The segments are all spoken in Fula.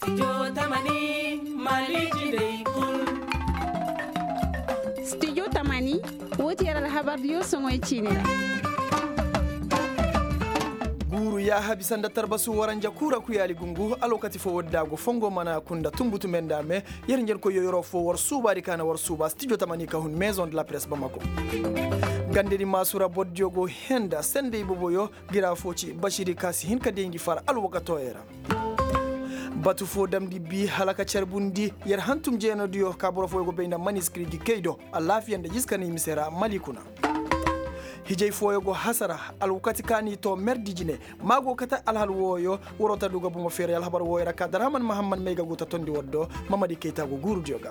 Studio Tamani woti yara habar yo songoy chinira guru ya habisanda tarbasu waranja kura kuyali gungu alokati fo woddago fongo mana kunda tumbutu mendame yernger ko yoyoro fo war suba kana war suba Studio Tamani ka hun maison de la presse Bamako gandedi masura bodjogo henda sende boboyo gira foci bashiri kasi hin kadengi far alwakato era batu fo damdi bi halaka cerbundi yer hantum jeno dio kaboro fo go beyna manuscrit di keido alafiyande jiskani misera malikuna hijay foyogo hasara alwakati kani to merdijine mago kata alhalwoyo worota duga bumo fere alhabar woyra kadaraman muhammad mega guta tondi woddo mamadi keita go guru joga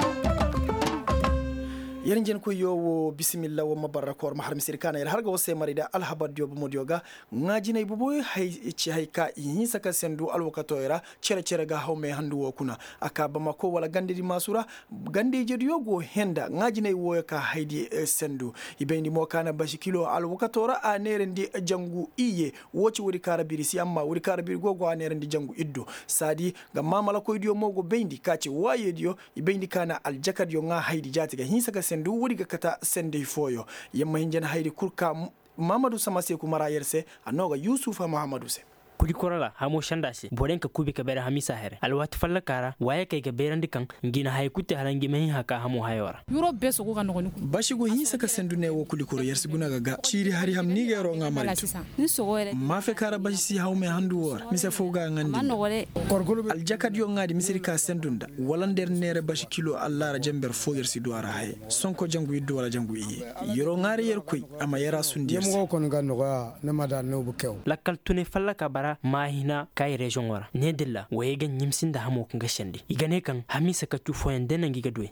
yerinjen ko yowo bismillah wa mabarakor mahar misirkana yar harga wose marida alhabar diobo modioga ngajine buboy hay ci hayka yin saka sendu alwakato era cere ga hawme handu wokuna aka Bamako wala gandedi masura gande jediyo go henda ngajine woyaka haydi sendu ibendi mo kana bashi kilo alwakatora a nerendi jangu iye woci wuri karabiri si amma wuri karabiri gogo a nerendi jangu iddo sadi ga mamala ko idiyo mogo bendi kace waye diyo ibendi kana aljakad yo nga haydi jatiga hin saka sendu wuri ga kata sende foyo yamma hinjana haydi kurka Mamadou Samase kumara yerse anoga Yusufa Muhammadu se kudi korala hamo shandasi boden ka kubi ka bere hamisa here alwati falla kara waye kai ga berandi kan ngina hay kutte halangi mehin haka hamo hayora euro beso ko kan ngoni bashigo hinsa ka sendune wo kudi koro yersi guna ga chiri hari ham ni ga ro ngamari ni sogore ma fe kara bashi hawme handu wor mise foga ngandi manogore korgolo aljakad yo ngadi misiri ka sendunda wala der nere bashi kilo Allah ra jamber fo yersi duara hay sonko jangu yiddo wala jangu yi yoro ngari yer koy ama yara sundi yemo ko nga no na mada no bu kew lakkal tune falla ka bara mahina kai region wara ne dilla wayega nyimsinda hamo kunga shandi igane kan hamisa ka tufo endena ngiga doy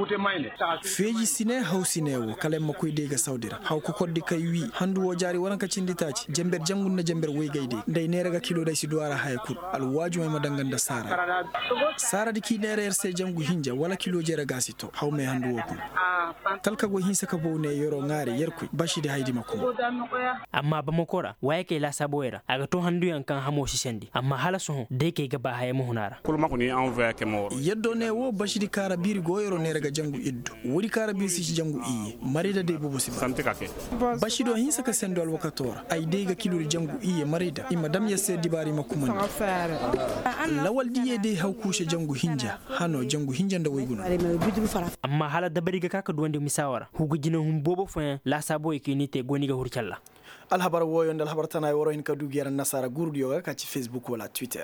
feji sine hausine wo kale makoy de ga saudira haw ko koddi kay wi handu wo jari wona ka cinditaci jember jangun na jember way gayde ndey nere ga kilo day si duara haykur al waju ma danganda sara di ki nere erse jangu hinja wala kilo jere gasito haw me handu wo kun talka go hinsa ka bo ne yoro ngare yerku bashidi haydi makko amma Bamakora waye kay la saboera aga to handu yankan hamo shishendi amma hala so de kay gaba haye mo hunara kulma ko ni envoyer ke mo yeddo ne wo bashidi kara biri go yoro ne raga jangu iddu wuri kara biri si jangu iye marida de bobo si sante kake bashido hinsa ka sendo alwakatora ay de ga kilo jangu iye marida madam yasse dibari makumani lawal diye de hawkushe jangu hinja hano jangu hinja nda wayguna amma hala dabari ga kaka duwande misawara hugo jina hum bobo fa la sabo e kinite goni ga hurkalla alhabar woyo ndal habar tanay woro hin ka dugiyar nasara gurdiyo ka ci Facebook wala Twitter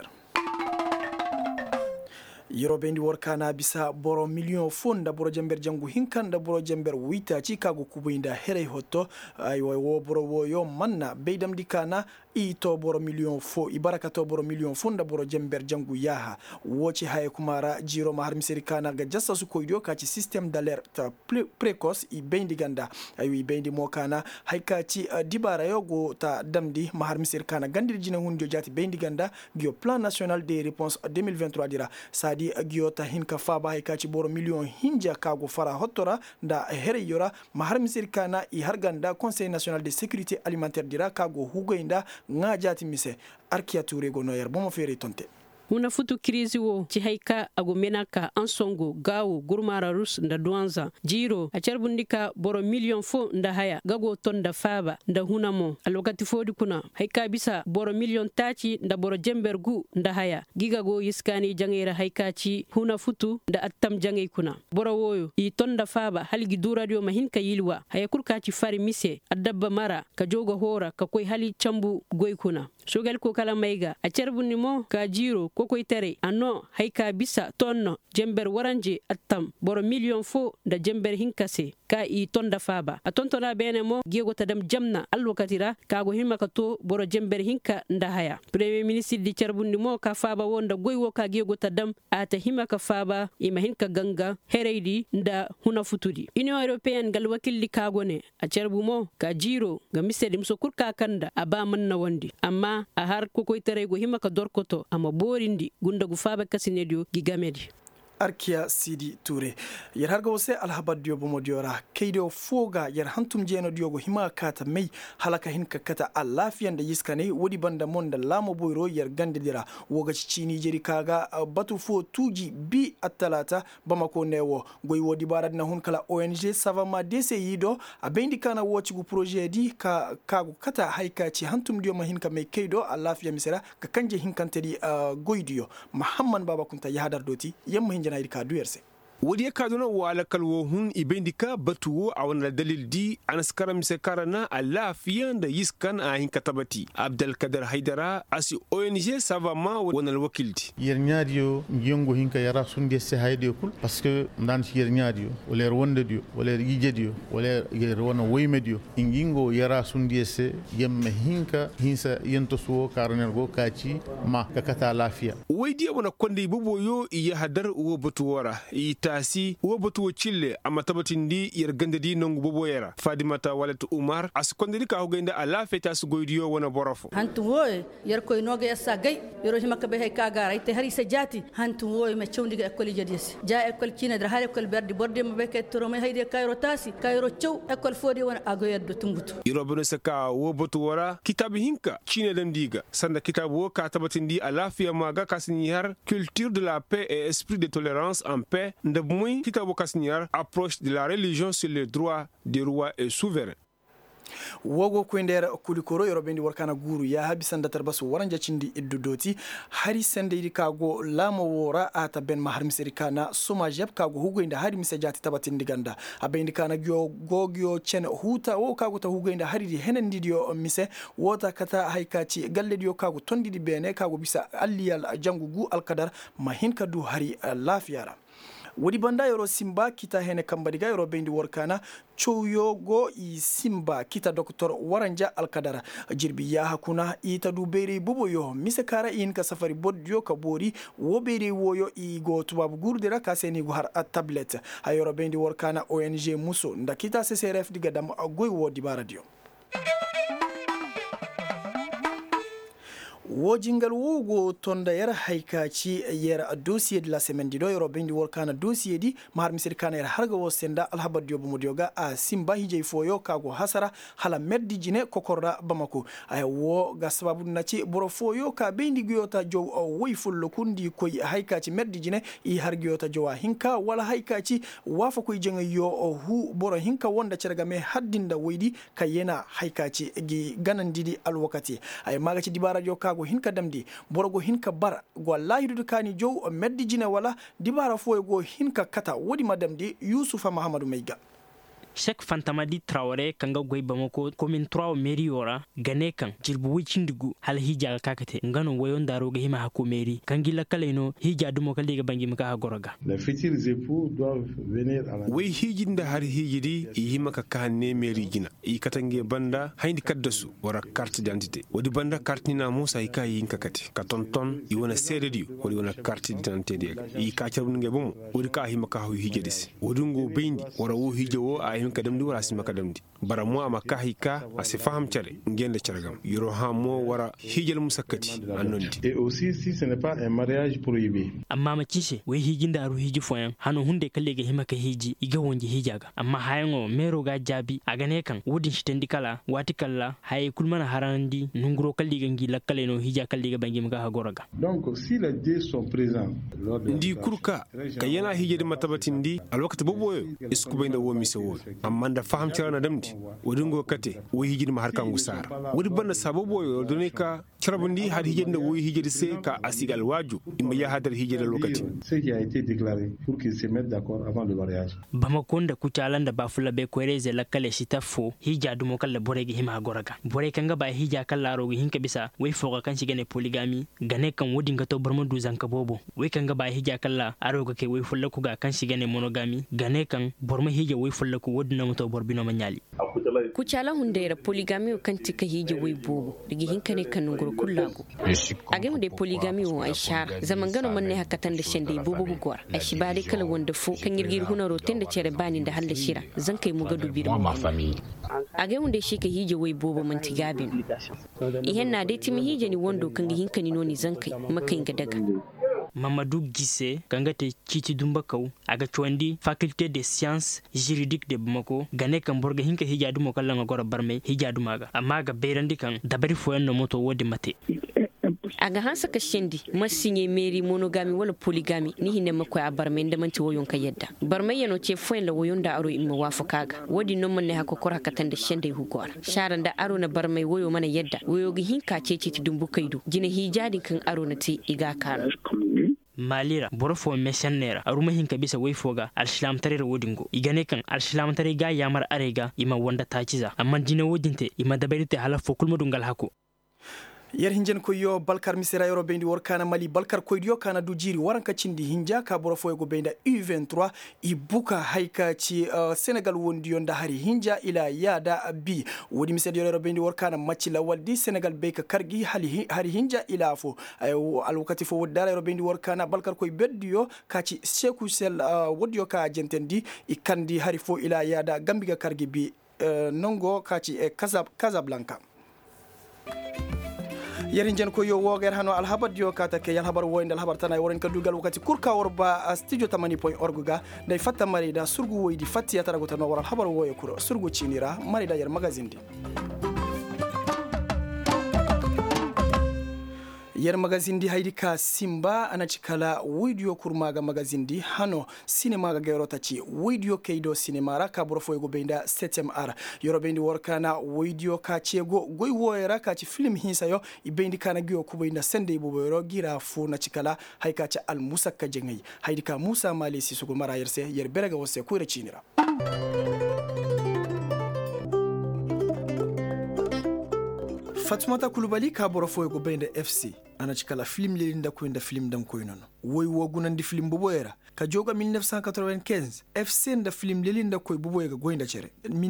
Yorobendi workana bisa boro million fonda boro jember jangu hinkanda boro jember wita Chicago kubuinda here hoto ay wo boro woyo manna beydam dikana ito boro million fo ibarakato boro million fonda boro jember jangu yaha woci hay kumara jiro mahar misirikana ga jassa su koydo ka ci système d'alerte précoce i bendi ganda ay bendi mokana hay ka ci dibara yogo ta damdi mahar misirikana gandir jina hunjo jati bendi ganda gyo plan national de réponse 2023 dira sadi agiyota hinka faba hay kaci boro million hinja kago fara hotora nda here yora mahar misirkana i harganda conseil national de sécurité alimentaire dira kago hugoinda ngajati mise arkia turego noyer bomo fere tonte Una futu krizi wo ci hayka ago menaka ansongo gawo gurmara rus nda duanza jiro a charbundika boro million fo nda haya gago tonda faba nda hunamo alokati fodi kuna hayka bisa boro million taci nda boro jembergu nda haya gigago yiskani jangera hayka ci huna futu nda attam jangay kuna boro woyo i tonda faba halgi duradio mahinka yilwa haya kurka ci fari mise adabba mara ka jogo hora ka koy hali chambu goy kuna shogal ko kala mayga a charbunimo ka jiro kokoy tere anno hayka bisa tonno jember waranje attam boro million fo da jember hinkase ka i tonda faba a tontona bene mo gego tadam jamna alwakatira kago himaka to boro jember hinka nda haya premier ministre di charbundi mo ka faba wonda goywo ka gego tadam ata himaka faba ima hinka ganga hereydi nda huna futudi union européenne gal wakilli kagone a charbu mo ka jiro ga misedi mso kurka kanda aba manna wondi amma a har kokoy tere go himaka dorkoto ama borindi gunda gu faba kasinedio gigamedi Arkia Sidi Touré yar harga wose alhabad dio bomo diora keido foga yar hantum jeno diogo hima kata mei halaka hinka kata alafiyan da yiskane wodi banda monda lamo boyro yar gande dira woga chini jeri kaga batu fo tuji bi atalata bamako newo goy wodi barad na hun kala ONG savama dese yido abendi kana wochi gu projet di kagu kata haika ci hantum dio mahinka mei keido alafiya misera ka kanje hinkante di goydio Muhammad Baba Kunta ya hadar doti yamma hinjana irka duyarse wadi ya kaduna wala kalwo hun ibendika batuwo a wani dalil di an skara mise karana a lafiyan da yiskan a hin katabati Abdelkader Haidara asi ONG savama wani wakilti yer nyadio ngongo hinka yara sunde se hayde kul parce que ndan yer nyadio wala wonde dio wala yijedio wala yer wona woymedio ingingo yara sunde se yemme hinka hinsa yento suwo karana go kaci ma kakata lafiya waydi wona konde boboyo iya hadar wo batuwara tasi wo batu chille amma tabatin di yer gande di nongu bobo yera Fadimata Walet Umar as kondiri ka hogende ala feta su goydiyo wona borofo hantu woy yer koy noga yassa gay yero hima ka be hay kaga ite hari se jati hantu woy me chawndi école jedis ja école kina dra hare école berdi borde mo be ke toro me hayde kayro tasi kayro chow école fodi wona agoyer do tumbutu yero beno saka wo batu wara kitabu hinka chine dem diga sanda kitabu wo ka tabatin di ala fiya maga kasniyar culture de la paix et esprit de tolérance en paix de moins Kitabu Kasniar approche de la religion sur les droits des rois et souverains. wogo kwender kulikoro yorobendi warkana guru ya habisanda tarbasu waranja cindi iddudoti hari sende idi kago lamo wora ata ben mahar misirikana soma jeb kago hugoinda hari misajati tabatin diganda abendi kana gogyo chen huta wo kago ta hugoinda hari di henen didio mise wota kata haikaci galle dio kago tondidi bene kago bisa alliyal jangugu alqadar mahinka du hari lafiyara wodi banda yoro simba kita hene kambadiga yoro bendi workana choyogo i simba kita doktor waranja alkadara jirbi ya hakuna ita du bere bubo yo mise kara in ka safari bodyo ka bori wo bere woyo i go tubabu gurdera ka seni go har tablet ayoro bendi workana ONG muso ndakita CCRF diga dam goy wodi baradio wojingal wogo tonda yara haikaci yara dossier de la semaine di do yoro bendi workana dossier di mahar misir kana yara harga wo senda alhabad yobo modioga a simba hije foyo kago hasara hala meddi jine kokorra bamako ay wo ga sababu naci boro foyo ka bendi giyota jow woy fullo kundi koy haikaci meddi jine i har giyota jowa hinka wala haikaci wafa koy jenga yo hu boro hinka wonda cerga me haddinda woydi kayena haikaci gi ganandidi alwakati ay magaci dibara jo go hinka damdi borogo hinka bar go wallahi du kani jow meddi jine wala dibara fo go hinka kata wodi madamdi Yusufa Mahamadou Meiga Sheikh Fantamadi Traoré kanga goy bamako commune 3 mairie ora gane kan jilbu wicindigu hal hija kakate ngano woyon daro ga hima hako mairie kangila kaleno hija dumo kaliga bangi maka hagoroga les futurs époux doivent venir à la way hijinda har hijidi hima ka kanne mairie jina i katange banda hayndi kaddasu wara carte d'identité wodi banda carte nina musa i kay yinka kati ka tonton i wona seredio wodi wona carte d'identité de i ka cabnge bum wodi ka hima ka hijidis wodi ngo bendi wara wo hijo a kadam di wara sima kadam di bara mo ama kahika asifaham chare ngende charagam yoro ha mo wara hijel musakati anondi et aussi si ce n'est pas un mariage prohibé amma macishe we hijinda aru hiji foyan hano hunde kallega himaka hiji iga wonji hijaga amma hayango mero ga jabi agane kan wudin shitendi kala wati kala hay kulmana harandi nunguro kalliga ngila kaleno hija kalliga bangi maka hagoraga donc si les deux sont présents ndi kurka kayena hijede matabatindi alwakati boboyo iskubayna wo misewo amma da faham charana damdi wodingo kate wo hijidi ma harkan gusara wodi banda sababu yo donika charabundi had hijinde wo hijidi se ka asigal waju imma ya hadar hijide lokati ce qui a été déclaré pour qu'ils se mettent d'accord avant le mariage bamakonda kuchalanda bafula be kwereze lakale sitafo hija dumo kala borege hima goraga bore kanga ba hija kala rogi hinka bisa we foga kan shigane polygamy gane kan wodi ngato barmadu zanka bobo we kanga ba hija kala aroga ke we fulla ku ga kan shigane monogamy gane kan borma hija we fulla ku wodi na muto borbino manyali kuchala hundera polygamy kan tika hija we bobo digi hinka ne kan ngoro kullago agem de polygamy o aishar zamangano manne hakatan da shende bobo gor ashibade kala wonda fu kan yirgir hunaro tenda cere bani da halle shira zan kai mu ga dubir agem de shi ka hija we bobo mantigabin ihan na de timi hija ni wondo kan hinka ni noni zan kai makai ga daga Mamadou Gissé kanga te Kiti Dumbakau aga chwandi faculté des sciences juridiques de Bamako gane kan borga hinka hijadu mo kala ngora barme hijadu maga amma ga beirandi kan dabari foyan no moto wodi mate aga hansa ka shindi masinye meri monogami wala polygami ni hinne mako a barme ndamanti woyon ka yedda barme yano ce foyan la woyon da aro imma wafu kaga wodi non manne hako kora katan da shende hugora sharan da aro na barme woyo mana yedda woyo gi hinka ce Kiti Dumbukaidu jina hijadi kan aro na ti iga kan malira borofo meshanera aruma hinka bisa wayfoga alslam tarir wodingo igane kan alslam tare ga yamar arega ima wanda taciza amma jina wodinte ima dabarite hala fokulmo dungal hako yer hinjen ko yo balkar misira yoro bendi workana mali balkar ko dio kana du jiri waranka cindi hinja ka borofo go benda U23 ibuka haika ci Senegal wondi yonda hari hinja ila yada bi wodi misira yoro bendi workana machi la waldi Senegal be ka kargi hari hinja ila fo al wakati fo wodara yoro bendi workana balkar ko beddiyo ka ci Sekou Sel wodi yo ka jentendi ikandi hari fo ila yada gambiga kargi bi nongo ka ci Casablanca yerin jen ko yo woger hano alhabar dio kata ke yalhabar woynde alhabar tanay woren ka dugal wakati kurka worba studio tamani.org ga day fatta mari da surgu woydi fatti yatara go tan wor alhabar woye kuro surgu cinira mari da yer magazine di yer magazine di haydi ka simba ana cikala video kurmaga magazine di hano cinema ga gerota ci video keido cinema ra ka borofo go benda 7e ara yoro bendi workana video ka cego goy woyera ka ci film hinsa yo ibendi kana giyo ku benda sende bo yoro gira fu na cikala hayka ci al musakka jengai haydi ka Musa Mali Sisugo mara yerse yer berega wose ko recinira Fatmata Kulubali ka borofo go benda FC ana cikala film lelinda ko inda film dam ko nono woy wogunandi film boboyera ka joga 1995 FC nda film lelinda ko boboyega goynda cere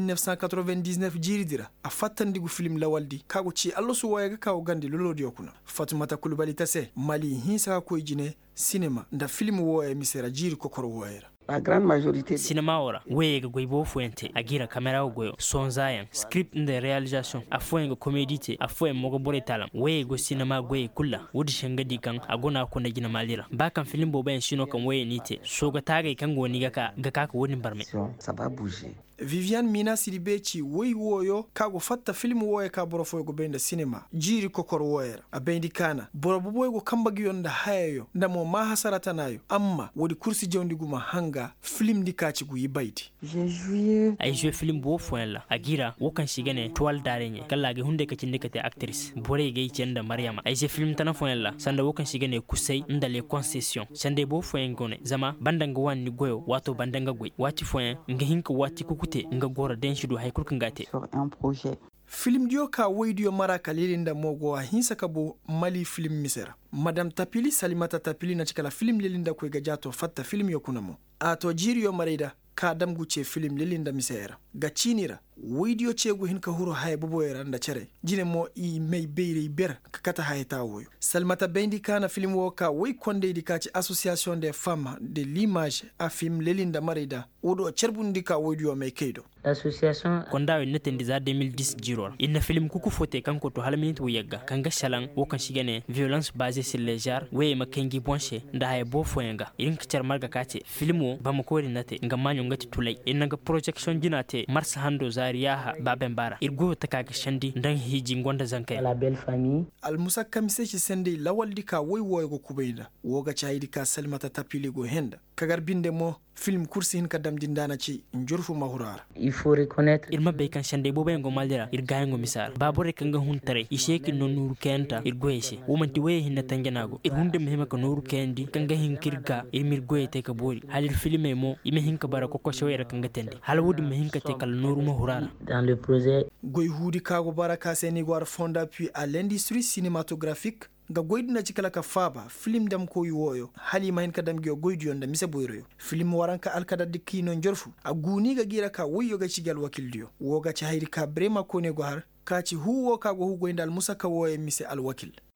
1999 jiridira a fattandigu film lawaldi kago ci allo su woyega kawo gandi lolodi okuna Fatmata Kulubali tase Mali hinsa ko jine cinema nda film woye misera jiri kokoro woyera La grande majorité cinéma ora wega goybo fuente agira camera goyo sonzayan script de réalisation afoyenga comédie afoyen mogo bore talam wego cinéma goye kulla wodi shangadi kan agona ko na gina malira bakan film bo ben shino kan waye nite soga taga kan goni ga ka woni barme ça va bouger Viviane Mina Sidibeci woy woyo kago fatta film woye ka borofo go benda cinema jiri kokor woyera abendi kana borobo boy go kambagi yonda hayo ndamo ma hasarata nayo amma wodi kursi jondiguma hanga film dikaci gu yibaiti j'ai joué ay joué film bo foyla agira wokan shigane toile darenye kala ge hunde ka cindikate actrice bore ge cenda Mariama ay joué film tan foyla sanda wokan shigane kusay ndale concession sande bo foyen gone zama bandanga wanni goyo wato bandanga goy wati foyen ngahinka wati kukute nga gora den shido hay kurkan gate sur un projet film dio ka woydio mara kalilinda mogo hinsa kabo Mali film misera Madame Tapili Salimata Tapili na cikala film lelinda ko gajato fatta film yokunamo ato jiriyo marida ka damgu ce film lelinda misera gacinira woydio cegu hin ka huro hay boboyera nda cere jine mo i mey beyre ber kata hayta woyo Salimata bendi kana film wo ka woy konde di ka ci association des femmes de l'image a film lelinda marida wodo cerbundi ka woydio mey keido l'association konda we netendi za 2010 jiror inna film kuku fote kanko to halminit wo yagga kanga shalan wo kan shigane violence basée sur les genres we makengi bonche nda hay bo foyenga irin kicar marga kace filmo ba ko nate ngamanyo ngati tulay innaga projection jinate mars hando zariyaha babembara irgo takaga shandi ndan hiji ngonda zankay la belle famille al musakam se ci sende lawaldi ka woy go kubayda woga chaydi ka Salimata Tapili go henda kagar binde mo film kursi hin kadam dindana ci njurfu mahurara il faut reconnaître irma be kan shande bo bengo maldira irgayengo misar babore kanga huntare isheki no nuru kenta irgoyese womanti weye hinna tangenago irhunde mehema ka nuru kendi kanga hinkirga irmir goyete ka bori halir filme mo ime hinka bara ko shawera kanga tende halwudi mehinka te kala nuru mahurara dans le projet goy hudi kago baraka seni gwar fonda puis à l'industrie cinématographique ga goydina cikala ka faba film dam ko yoyo halima hen kadam gyo goydi yonda mise boyroyo film waranka alkada dikino njorfu aguni ga gira ka woyo ga cigal wakildio woga ci hayri ka brema ko ne go har ka ci huwo ka go hugo indal musaka woye mise al wakil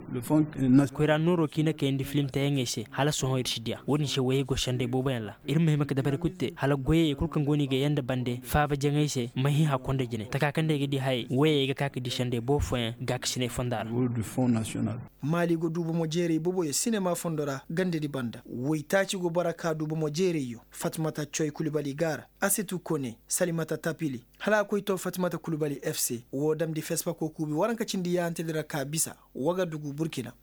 kwera noro kina ke indi film ta yangese hala so hoyir shidia woni she waye go shande bobo yalla irme maka dabare kutte hala goye kulkan goni ga yanda bande faba jangese mahi ha konde jine taka kande gidi hay waye ga kaka di shande bo foin gaksine fondar du fond national mali go dubo mo jere bobo ye cinema fondora gande di banda woitaci go baraka dubo mo jere yo Fatmata Choy Kulibali gara Asetu Kone Salimata Tapili hala ko ito Fatmata Kulibali FC wodam di fespa ko kubi waranka cindi ya antedera kabisa waga dugu Burkina